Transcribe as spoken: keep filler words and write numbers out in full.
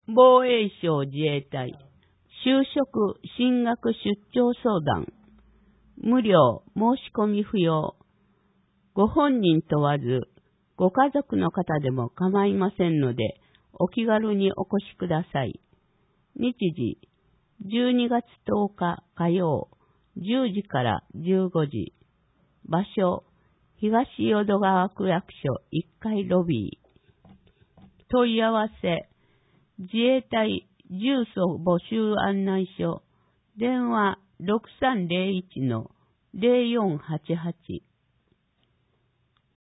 防衛省自衛隊就職進学出張相談無料申し込み不要ご本人問わずご家族の方でも構いませんのでお気軽にお越しください。日時じゅうにがつとおか火曜じゅうじからじゅうごじ場所東淀川区役所いっかいロビー問い合わせ自衛隊重曹募集案内所電話ろくさんぜろいちのぜろよんはちはち